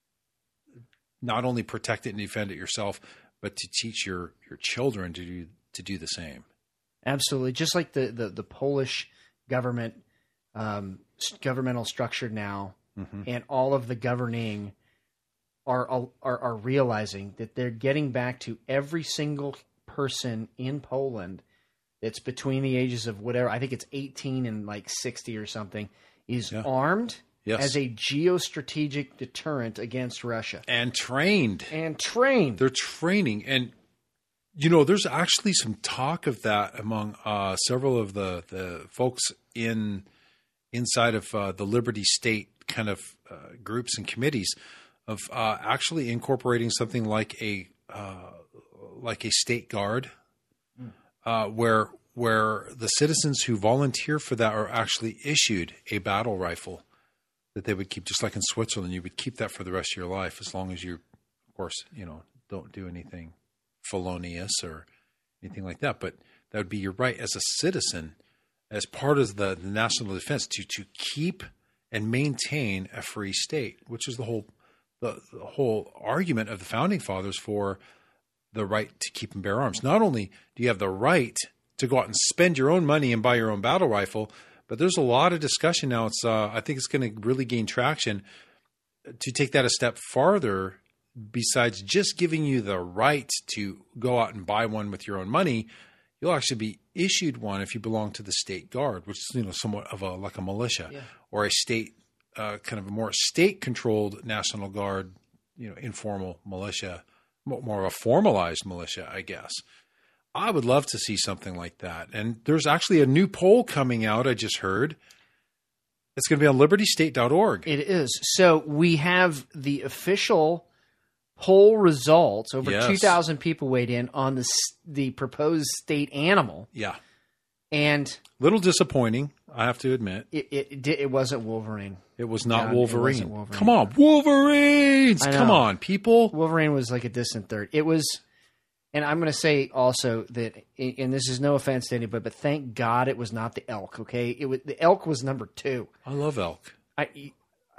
not only protect it and defend it yourself, but to teach your, your children to do to do the same. Absolutely. Just like the, the, the Polish government, um, s- governmental structure now, Mm-hmm. and all of the governing are, are are realizing that they're getting back to every single person in Poland that's between the ages of whatever, I think it's eighteen and like sixty or something, is Yeah. armed Yes. as a geostrategic deterrent against Russia And trained. and trained. They're training. And, you know, there's actually some talk of that among uh, several of the, the folks in inside of uh, the Liberty State kind of uh, groups and committees of uh, actually incorporating something like a uh, like a state guard, uh, where where the citizens who volunteer for that are actually issued a battle rifle that they would keep, just like in Switzerland. You would keep that for the rest of your life as long as you, of course, you know, don't do anything felonious or anything like that. But that would be your right as a citizen, as part of the, the national defense, to to keep and maintain a free state, which is the whole the, the whole argument of the founding fathers for the right to keep and bear arms. Not only do you have the right to go out and spend your own money and buy your own battle rifle, but there's a lot of discussion now. It's uh, I think it's going to really gain traction to take that a step farther. Besides just giving you the right to go out and buy one with your own money, you'll actually be issued one if you belong to the state guard, which is, you know, somewhat of a like a militia, Yeah. or a state uh, kind of a more state-controlled National Guard, you know, informal militia, mo- more of a formalized militia, I guess. I would love to see something like that. And there's actually a new poll coming out, I just heard. It's going to be on liberty state dot org. It is. So we have the official poll results. Over Yes. two thousand people weighed in on the s- the proposed state animal, Yeah. and Little disappointing, I have to admit. it it, di- it wasn't Wolverine. It was not Yeah, it Wolverine. wasn't Wolverine. Come on, Wolverines! I know. Come on, people. Wolverine was like a distant third. It was, and I'm going to say also that, and this is no offense to anybody, but thank God it was not the elk. Okay, it was the elk was number two. I love elk. I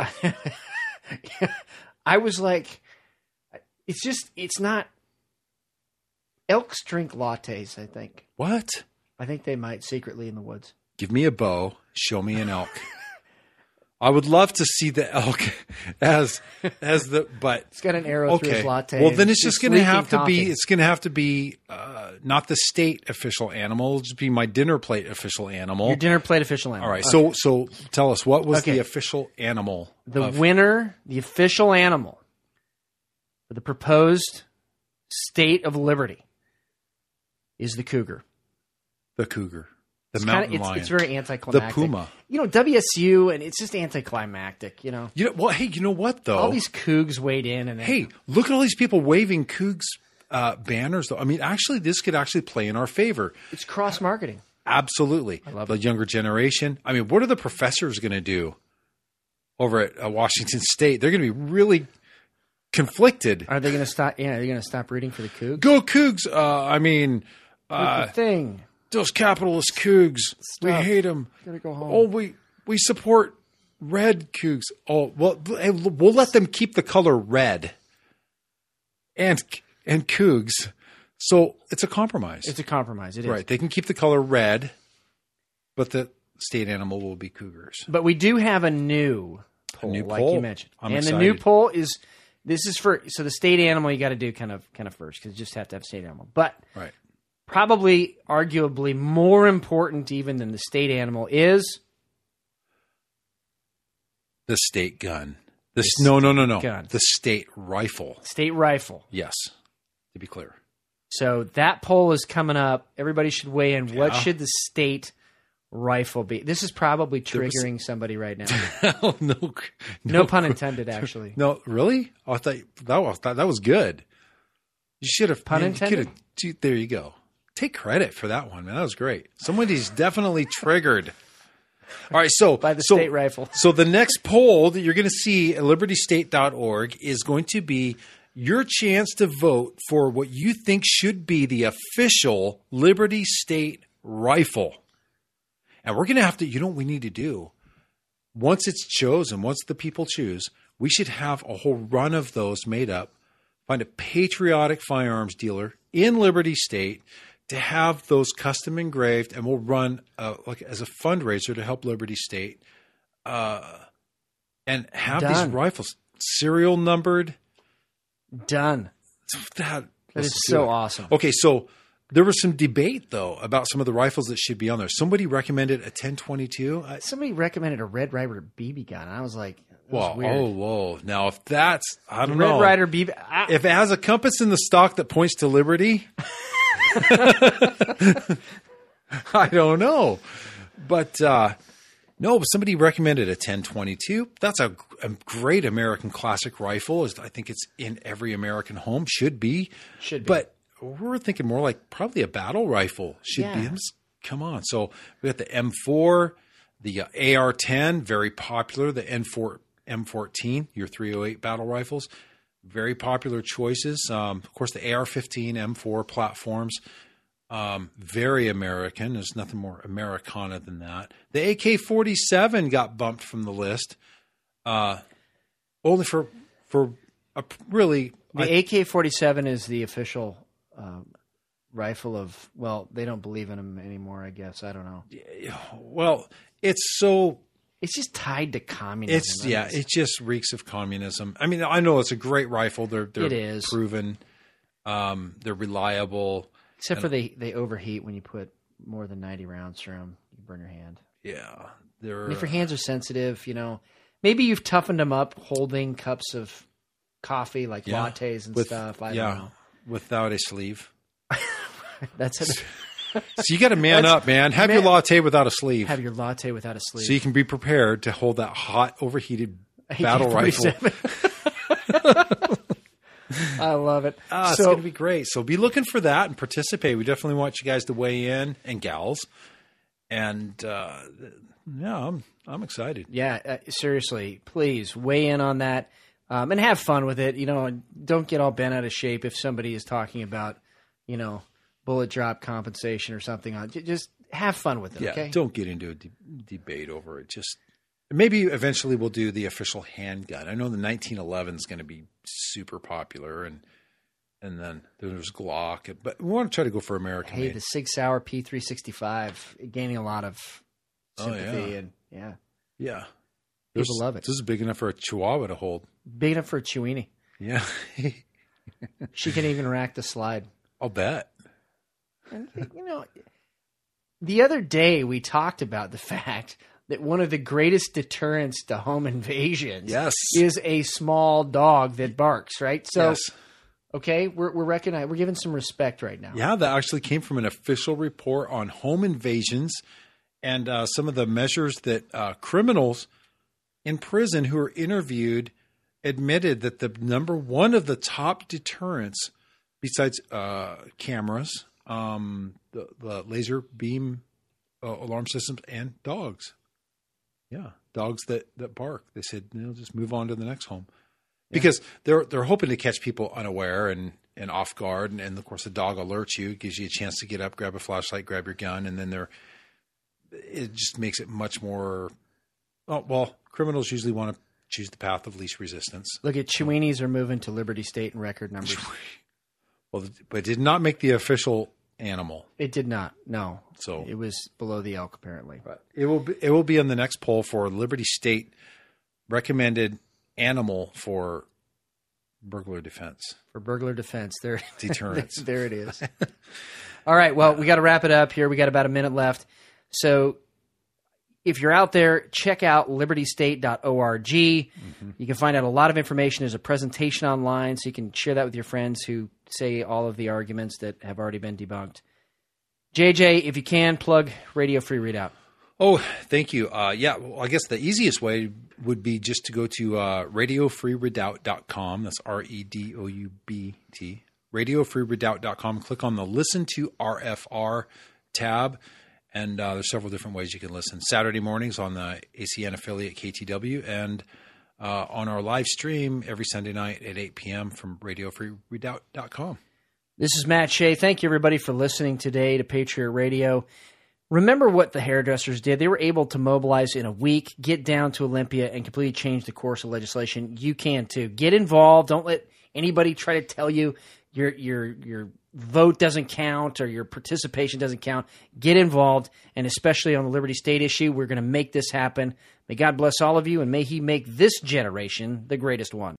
I was like, it's just it's not. Elks drink lattes. I think. What? I think they might secretly in the woods. Give me a bow. Show me an elk. I would love to see the elk as as the but It's got an arrow through okay. his latte. Well, then and it's just it's going to leaking have to coffee. be. It's going to have to be uh, not the state official animal. It'll just be my dinner plate official animal. Your dinner plate official animal. All right. Okay. So so tell us, what was Okay. the official animal? The of- winner, the official animal for the proposed state of liberty is the cougar. The cougar. The It's mountain kinda, it's, lion. it's very anticlimactic. The puma. You know, W S U, and it's just anticlimactic, you know. You know, well, hey, you know what, though? All these cougs weighed in. and Hey, look at all these people waving Cougs uh, banners, though. I mean, actually, this could actually play in our favor. It's cross-marketing. Absolutely. I love the it. younger generation. I mean, what are the professors going to do over at uh, Washington State? They're going to be really conflicted. Are they going to stop? Yeah, are they going to stop rooting for the cougs? Go Cougs! Uh, I mean, uh, the thing. those capitalist Cougs. We Stop. hate them. Gotta go home. Oh, we we support red Cougs. Oh, well, hey, we'll let them keep the color red and and Cougs. So it's a compromise. It's a compromise. It is. Right. They can keep the color red, but the state animal will be cougars. But we do have a new poll, new like poll? you mentioned. I'm and excited. the new poll is, this is for, so the state animal you got to do kind of kind of first, because you just have to have state animal. But Right. probably, arguably more important even than the state animal is The state gun. This no no no no. gun. The state rifle. state rifle. Yes. To be clear. So that poll is coming up. Everybody should weigh in. What Yeah. should the state rifle be? This is probably was- triggering somebody right now. oh, no, No pun intended, actually. No, really? Oh, I thought that was that, that was good. You should have Pun man, you intended? could've- gee, there you go. Take credit for that one, man. That was great. Somebody's definitely triggered. All right, so By the so, state rifle. So the next poll that you're going to see at liberty state dot org is going to be your chance to vote for what you think should be the official Liberty State rifle. And we're going to have to, you know what we need to do? Once it's chosen, once the people choose, we should have a whole run of those made up. Find a patriotic firearms dealer in Liberty State to have those custom engraved, and we'll run uh, like as a fundraiser to help Liberty State, uh, and have Done. these rifles serial numbered. Done. That, That let's is do so it. awesome. Okay, so there was some debate though about some of the rifles that should be on there. Somebody recommended a ten twenty-two. I, Somebody recommended a Red Ryder B B gun, and I was like, that was Whoa, weird. oh, whoa! Now, if that's, I don't Red know, Ryder B B. I, if it has a compass in the stock that points to liberty, I don't know. But uh, no, somebody recommended a ten twenty-two. That's a, a great American classic rifle. I think it's in every American home. Should be. Should be. But we're thinking more like probably a battle rifle should Yeah. be. Come on. So we got the M four, the uh, A R ten, very popular. The N four, M fourteen, your three oh eight battle rifles, very popular choices. Um, of course, the A R fifteen, M four platforms, um, very American. There's nothing more Americana than that. The A K forty-seven got bumped from the list, uh, only for for a really the I- A K forty-seven is the official um, rifle of, well, they don't believe in them anymore, I guess. I don't know. well, it's so. It's just tied to communism. It's I mean, yeah, it just reeks of communism. I mean, I know it's a great rifle. They're they're It is. proven. Um, they're reliable. except for they, they overheat when you put more than ninety rounds through them. You burn your hand. Yeah, they're. And if your hands are sensitive, you know, maybe you've toughened them up holding cups of coffee, like yeah, lattes and with- stuff. I yeah, don't know. without a sleeve. That's it. So you got to man That's- up, man. Have your man- latte without a sleeve, Have your latte without a sleeve. so you can be prepared to hold that hot, overheated battle A K rifle. forty-seven. I love it. Ah, it's so, going to be great. So be looking for that and participate. We definitely want you guys to weigh in, and gals. And uh, yeah, I'm I'm excited. yeah, uh, seriously, please weigh in on that um, and have fun with it. You know, don't get all bent out of shape if somebody is talking about, you know, bullet drop compensation or something. On J- just have fun with it. Yeah, okay. don't get into a de- debate over it. Just maybe eventually we'll do the official handgun. I know the nineteen eleven is going to be super popular, and and then there's Glock. But we want to try to go for American Hey, made. the Sig Sauer P three sixty-five gaining a lot of Oh, sympathy yeah. and yeah, Yeah, people There's- love it. This is big enough for a Chihuahua to hold. Big enough for Chewini. Yeah, She can even rack the slide. I'll bet. And, you know, the other day we talked about the fact that one of the greatest deterrents to home invasions Yes. is a small dog that barks, right? So yes. Okay, we're we're recognizing, we're giving some respect right now. Yeah, that actually came from an official report on home invasions and uh, some of the measures that uh, criminals in prison who were interviewed admitted that the number one of the top deterrents, besides uh, cameras, um, the, the laser beam uh, alarm systems, and dogs. Yeah, dogs that, that bark. They said, you know, just move on to the next home. Because they're they're hoping to catch people unaware and, and off guard, and, and of course the dog alerts you, gives you a chance to get up, grab a flashlight, grab your gun, and then they're it just makes it much more. Oh, well, criminals usually want to choose the path of least resistance. Look at Cheweenies are moving to Liberty State in record numbers. Well, but it did not make the official animal. It did not. No, so it was below the elk apparently. But it will be, it will be on the next poll for Liberty State recommended animal for burglar defense. For burglar defense. There, Deterrence. there it is. All right. Well, we got to wrap it up here. We got about a minute left. So if you're out there, check out liberty state dot org. Mm-hmm. You can find out a lot of information. There's a presentation online, so you can share that with your friends who say all of the arguments that have already been debunked. J J, if you can, plug Radio Free Readout. Oh, thank you. Uh, yeah, well, I guess the easiest way would be just to go to uh, radio free redoubt dot com. That's R E D O U B T. radio free redoubt dot com. Click on the Listen to R F R tab, and uh, there's several different ways you can listen. Saturday mornings on the A C N affiliate K T W, and uh, on our live stream every Sunday night at eight p.m. from radio free redoubt dot com. This is Matt Shea. Thank you, everybody, for listening today to Patriot Radio. Remember what the hairdressers did. They were able to mobilize in a week, get down to Olympia, and completely change the course of legislation. You can, too. Get involved. Don't let anybody try to tell you your your your vote doesn't count or your participation doesn't count. Get involved, and especially on the Liberty State issue, we're going to make this happen. May God bless all of you, and may He make this generation the greatest one.